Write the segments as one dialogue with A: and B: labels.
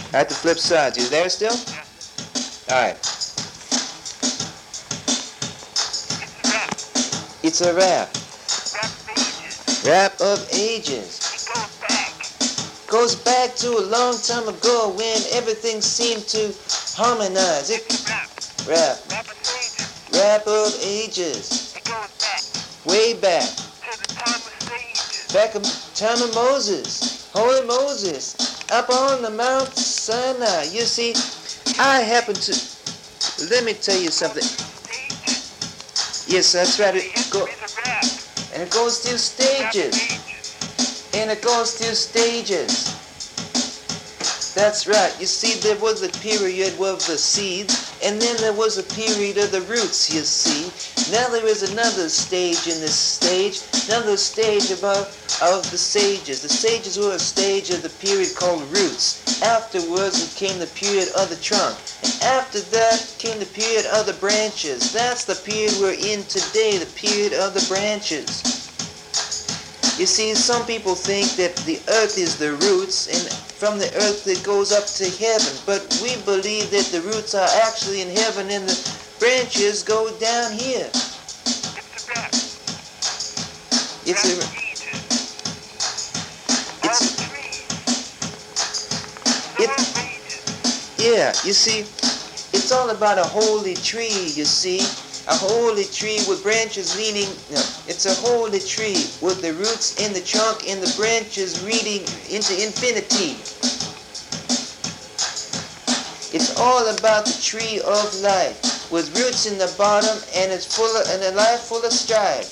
A: At the flip side, you there still? Alright. It's a rap. Rap of ages. Goes back to a long time ago when everything seemed to harmonize. Rap. Rap of ages. Way back. Back in time of Moses. Holy Moses. Up on the Mount Sinai. You see, I happen to... Let me tell you something. Yes, that's right. And it goes through stages. And it goes through stages. That's right. You see, there was a period of the seeds, and then there was a period of the roots, you see. Now there is another stage in this stage, another stage of the sages. The sages were a stage of the period called roots. Afterwards came the period of the trunk. And after that came the period of the branches. That's the period we're in today, the period of the branches. You see, some people think that the earth is the roots, and from the earth it goes up to heaven. But we believe that the roots are actually in heaven and the branches go down here. It's a... Yeah, you see, it's all about a holy tree, you see. A holy tree with branches leaning, no, it's a holy tree with the roots in the trunk and the branches leading into infinity. It's all about the tree of life with roots in the bottom and it's full of, and a life full of strife.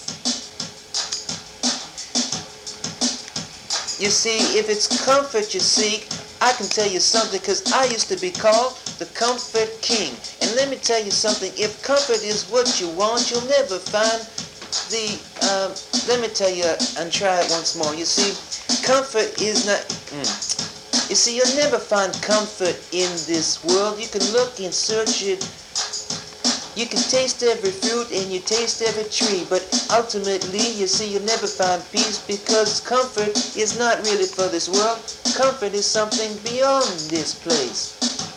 A: You see, if it's comfort you seek, I can tell you something, because I used to be called the Comfort King. And let me tell you something, if comfort is what you want, you'll never find the, let me tell you, and try it once more. You see, comfort is not, you see, you'll never find comfort in this world. You can look and search it. You can taste every fruit and you taste every tree, but ultimately, you see, you'll never find peace, because comfort is not really for this world. Comfort is something beyond this place.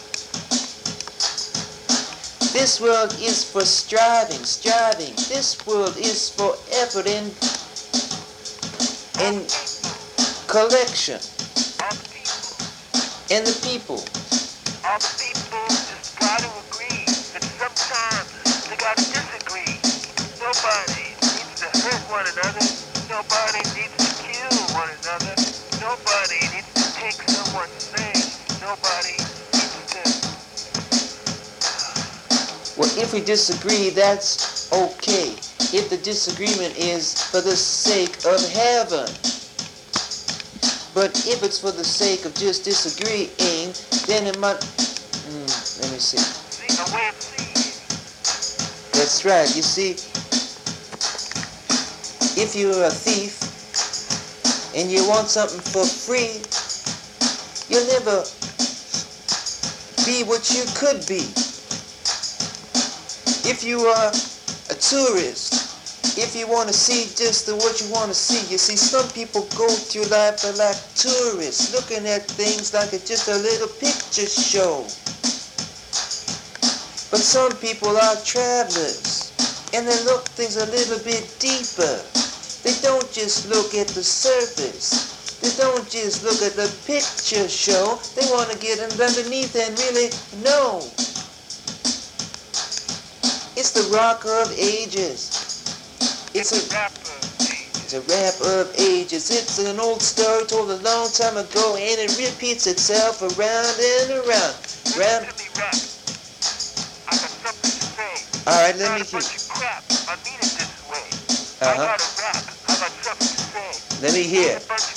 A: This world is for striving. This world is for effort and collection. And the people.
B: All the people just try to agree that sometimes they gotta disagree. Nobody needs to hurt one another. Nobody needs to kill one another. Nobody needs to take someone's thing. Nobody needs to...
A: Well, if we disagree, that's okay. If the disagreement is for the sake of heaven. But if it's for the sake of just disagreeing, then it might... let me see. That's right. You see, if you're a thief and you want something for free, you'll never be what you could be. If you are a tourist, if you want to see just what you want to see, you see, some people go through life like tourists, looking at things like it's just a little picture show. But some people are travelers, and they look things a little bit deeper. They don't just look at the surface. They don't just look at the picture show. They want to get underneath and really know. It's the rock of ages. It's a rap of ages. It's an old story told a long time ago, and it repeats itself around and around. Alright, let me hear. Let me hear.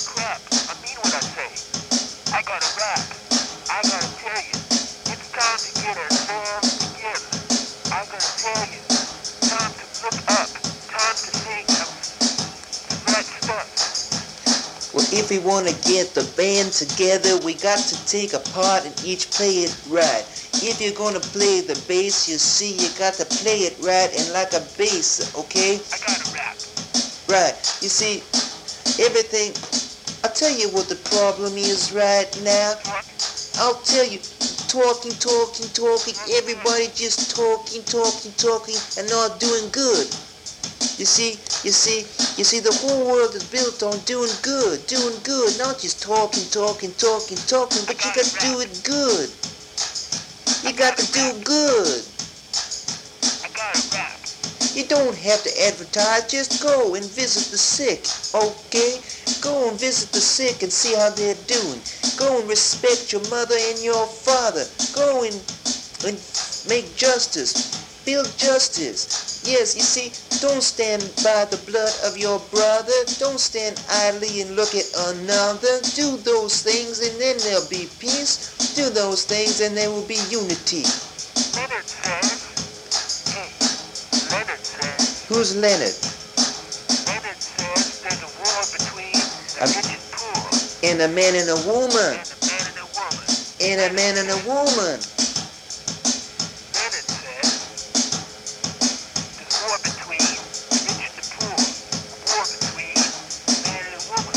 B: I gotta rap. I gotta tell you, it's time to get ourselves together. I gotta tell you, time to look up, time to think of right stuff.
A: Well, if we want to get the band together, we got to take a part and each play it right. If you're going to play the bass, you see, you got to play it right and like a bass, okay?
B: I gotta rap.
A: Right. You see, everything... I'll tell you what the problem is right now. I'll tell you, talking, everybody just talking, and not doing good. You see, the whole world is built on doing good, not just talking, but you got to do it good. You got to do good.
B: I got a rap.
A: You don't have to advertise, just go and visit the sick, okay? Go and visit the sick and see how they're doing. Go and respect your mother and your father. Go and make justice. Build justice. Yes, you see, don't stand by the blood of your brother. Don't stand idly and look at another. Do those things and then there'll be peace. Do those things and there will be unity.
B: Leonard says, Leonard says.
A: Who's Leonard?
B: Leonard says there's a war between the rich and poor.
A: And a man and a woman.
B: And a man and a woman.
A: And a man and a woman.
B: Leonard says there's a war between the rich and the poor. A war between a man and a woman.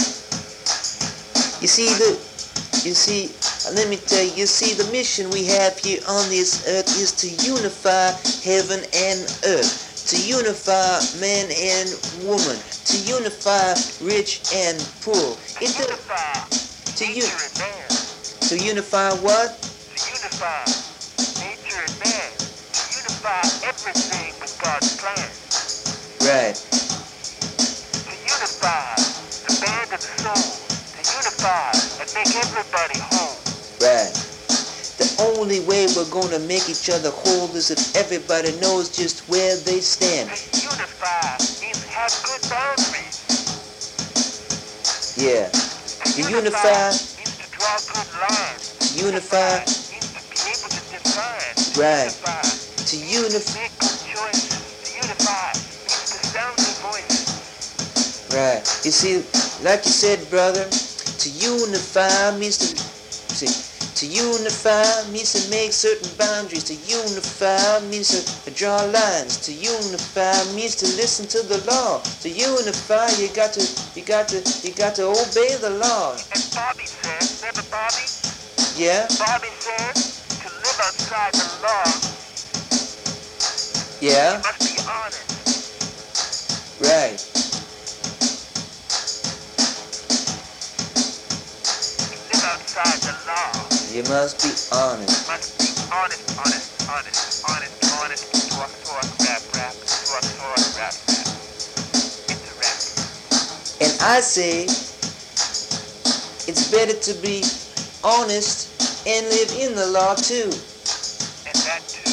A: Let me tell you, the mission we have here on this earth is to unify heaven and earth. To unify man and woman. To unify rich and poor.
B: To unify nature and man.
A: To unify what?
B: To unify nature and man. To unify everything with God's plan.
A: Right.
B: To unify the band of the soul. To unify and make everybody whole.
A: Right. The only way we're going to make each other whole is if everybody knows just where they stand.
B: To unify means have good boundaries.
A: Yeah. To unify
B: means to draw good lines.
A: To unify
B: means to be able to define. To
A: Right.
B: unify.
A: To unify.
B: Make good choices. To unify means to sound your voices.
A: Right. You see, like you said, brother, to unify means to unify means to make certain boundaries. To unify means to draw lines. To unify means to listen to the law. To unify, you got to obey the law.
B: And Bobby says, remember Bobby?
A: Yeah?
B: Bobby says to live outside the law,
A: Yeah?
B: you must be honest.
A: Right.
B: To live outside the law,
A: You must be honest.
B: you must be honest. Talk, rap. It's a rap.
A: And I say, it's better to be honest and live in the law too.
B: And that too.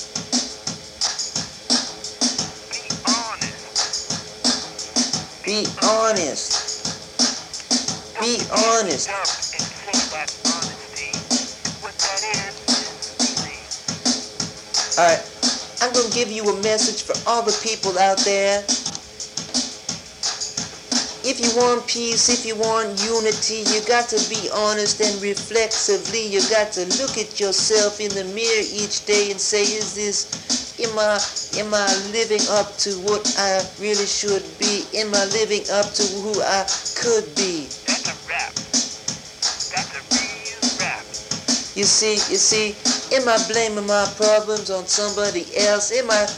B: Be honest.
A: Be honest. Be honest.
B: Dump and say that's honesty. What that is really.
A: Alright, I'm going to give you a message for all the people out there. If you want peace, if you want unity, you got to be honest and reflexively. You got to look at yourself in the mirror each day and say, am I living up to what I really should be? Am I living up to who I could be?
B: That's a rap. That's a real rap.
A: You see, am I blaming my problems on somebody else? Am I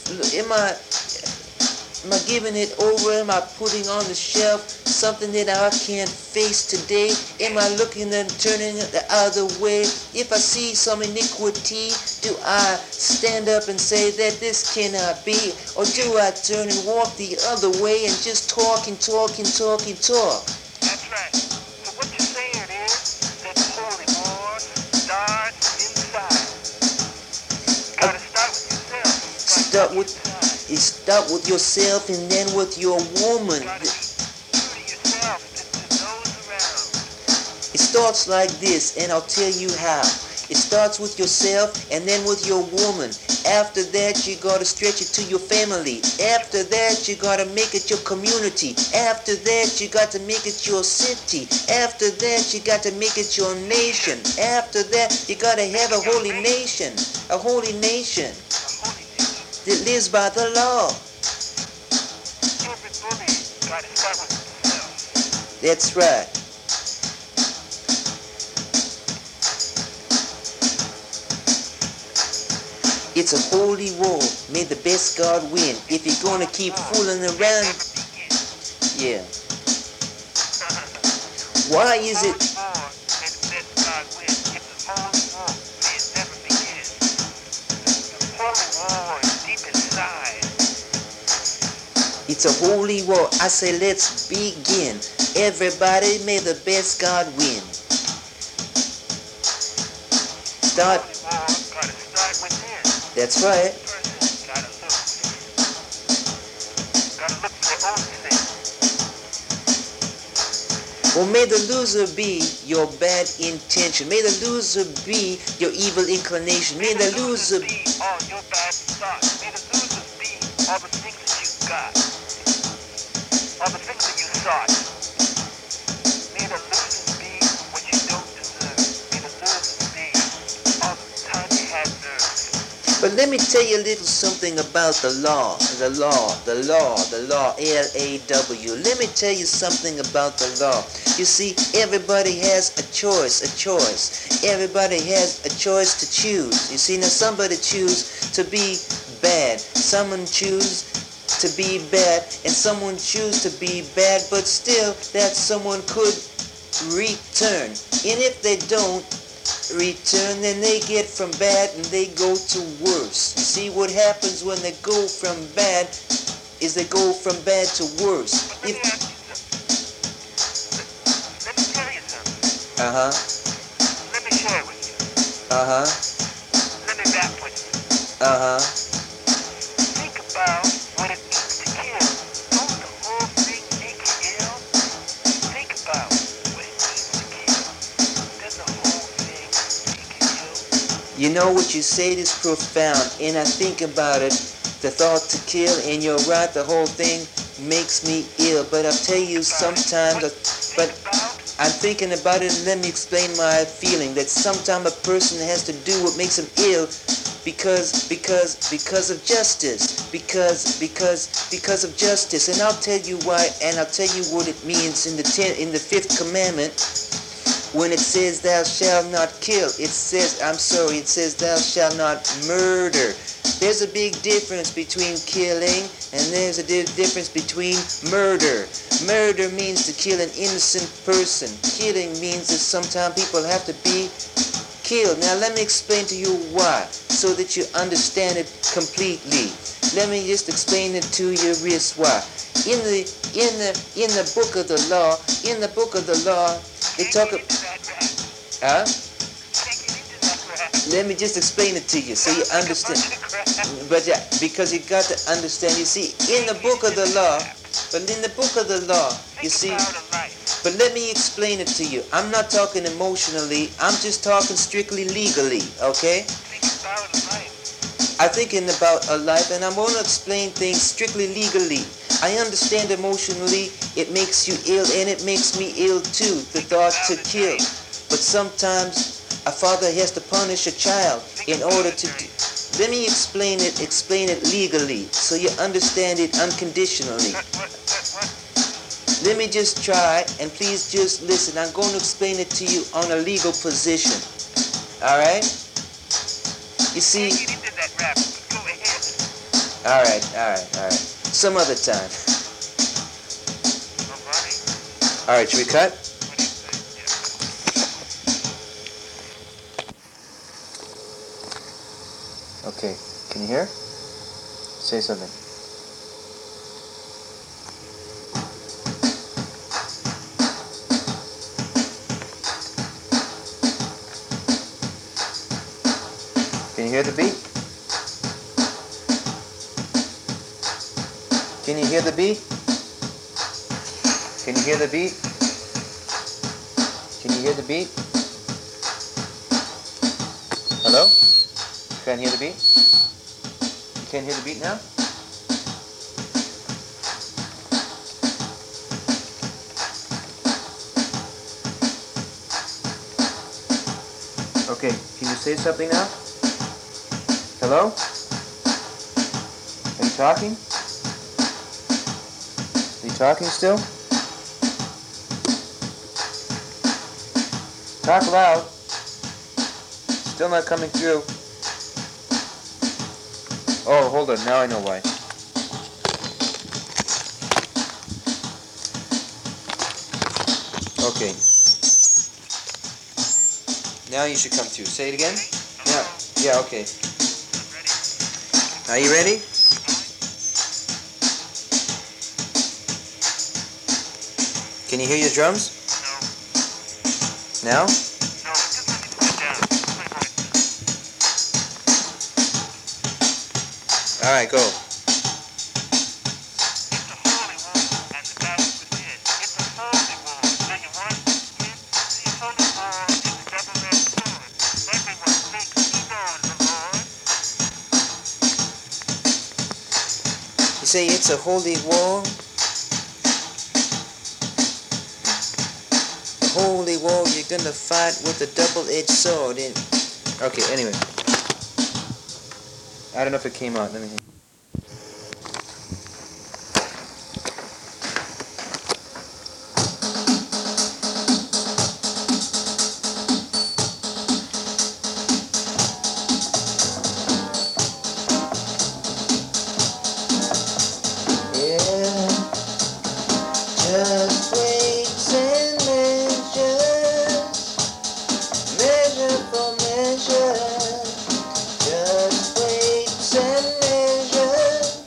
A: giving it over? Am I putting on the shelf something that I can't face today? Am I looking and turning the other way? If I see some iniquity, do I stand up and say that this cannot be? Or do I turn and walk the other way and just talk?
B: That's right. So what you're saying is that the holy war starts inside. You gotta start with yourself.
A: Start with yourself and then with your woman.
B: You gotta be true to yourself and to those around.
A: It starts like this, and I'll tell you how. It starts with yourself and then with your woman. After that, you gotta stretch it to your family. After that, you gotta make it your community. After that, you got to make it your city. After that, you got to make it your nation. After that, you gotta have a holy nation. A holy nation that lives by the law.
B: Every bully gotta start with himself.
A: That's right. It's a holy war. May the best God win. If you're gonna keep fooling around, yeah. Why is it? It's a holy war. I say let's begin. Everybody, may the best God win. Start. That's right. Well, may the loser be your bad intention. May the loser be your evil inclination. May the loser be all your bad thoughts. May the loser be all the things that you got. All the things that you thought. May the loser be what you don't deserve. May the loser be all the time you had nerve. But let me tell you a little something about the law, L-A-W. Let me tell you something about the law. You see, everybody has a choice. Everybody has a choice to choose. You see, now somebody choose to be bad. Someone choose to be bad, and someone choose to be bad, but still that someone could return. And if they don't return, then they get from bad and they go to worse. You see, what happens when they go from bad is they go from bad to worse. Let me tell you something. Let me share it with you. Let me rap with you. Think about what it means to kill. Don't the whole thing make you ill? Think about what it means to kill. Does the whole thing make you ill? You know what you said is profound, and I think about it. The thought to kill, and you're right, the whole thing makes me ill. But I'll tell you sometimes, I'm thinking about it, and let me explain my feeling that sometimes a person has to do what makes him ill because of justice. Because of justice. And I'll tell you why, and I'll tell you what it means in the 5th commandment. When it says thou shalt not kill, it says thou shalt not murder. There's a big difference between killing and there's a difference between murder. Murder means to kill an innocent person. Killing means that sometimes people have to be killed. Now let me explain to you why, so that you understand it completely. Let me just explain it to you real why. In the book of the law, they talk about let me just explain it to you so you understand. But yeah, because you got to understand. You see, in the book of the law, you see. But let me explain it to you. I'm not talking emotionally. I'm just talking strictly legally. Okay? I'm thinking about a life, and I'm going to explain things strictly legally. I understand emotionally it makes you ill, and it makes me ill too, the thought to kill. But sometimes a father has to punish a child in order to do. Let me explain it legally, so you understand it unconditionally. Let me just try, and please just listen. I'm going to explain it to you on a legal position. Alright? You see... Alright. Some other time. Alright, should we cut? Okay, can you hear? Say something. Can you hear the beat? Can you hear the beat? Can you hear the beat? Can you hear the beat? Hello? Can't hear the beat? You can't hear the beat now? Okay, can you say something now? Hello? Are you talking? Are you talking still? Talk loud. Still not coming through. Oh, hold on. Now I know why. Okay. Now you should come to. Say it again. Yeah. Yeah. Okay. Are you ready? Can you hear your drums?
B: No.
A: Now?
B: No, just let me put it down. Play voice.
A: Alright, go.
B: It's a holy war, and the battle within. It's a holy war. Do you want it? The holy war is a double-edged sword. Everyone thinks he knows the Lord.
A: You say it's a holy war? A holy war, you're gonna fight with a double-edged sword. Okay, anyway. I don't know if it came out. Let me see. Just weights and measures, measure for measure. Just weights and measures,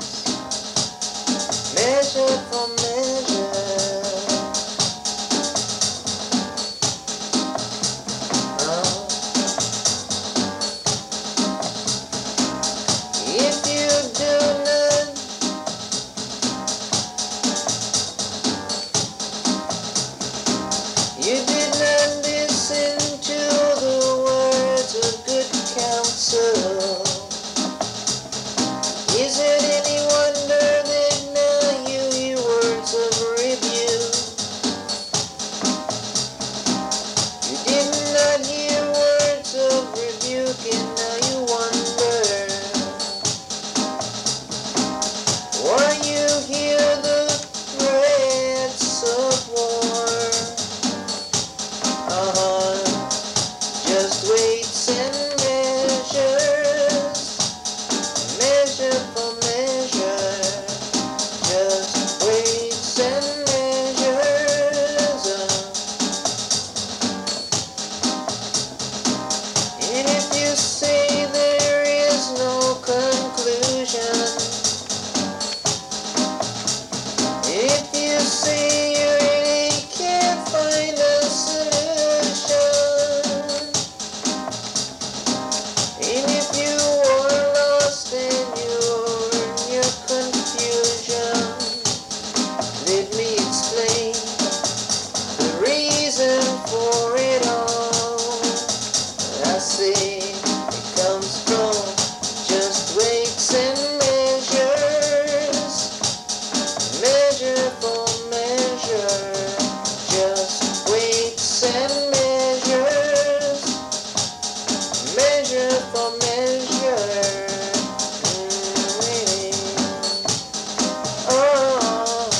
A: measure for measure. If you do none, you did not listen to the words of good counsel. Is it any wonder that now you hear words of rebuke? You did not hear words of rebuke, and now you wonder why you hear the threats of war. Just weights and measures, measure for measure. Just weights and measures. And if you say there is no conclusion, if you say you really can't find a solution, and if you are lost and you're in your confusion, let me explain the reason for it all. I say it comes from just weights and measures, measure for measure. Just weights and measures, measure for measure. Oh,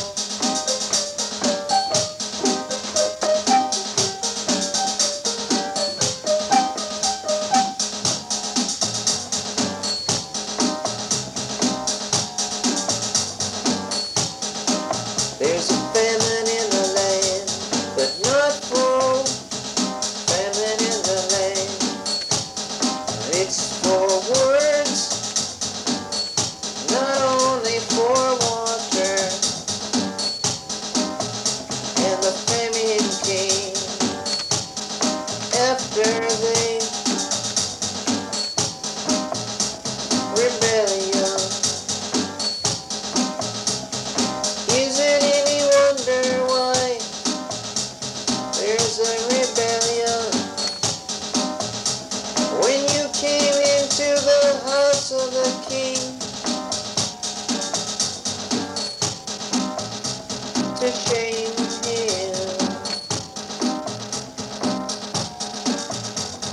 A: there's a famine in the land, but not for famine in the land. It's for words, not only for water. And the famine came after the rebellion. Is it any wonder why there's a rebellion? When you came into the house of the king to shame him,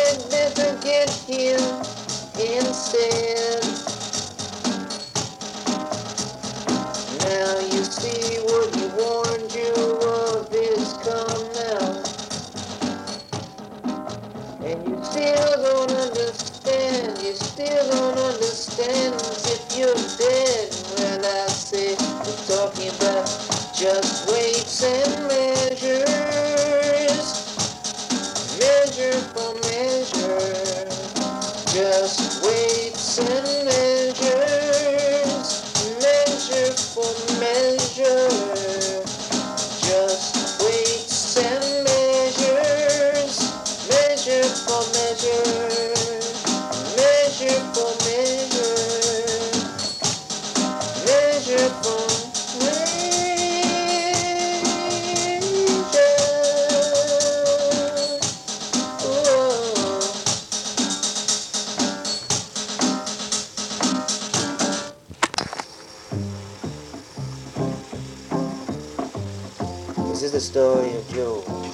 A: had better get him instead. Now you see what he warned you of is come now. And you still don't understand, you still don't understand if you're dead. When I say we're talking about just weights and measures, measure for measure, just weights and measures, measure for measure, just weights and measures, measure for measure, measure for measure, measure for measure. Oh. This is the story of Job.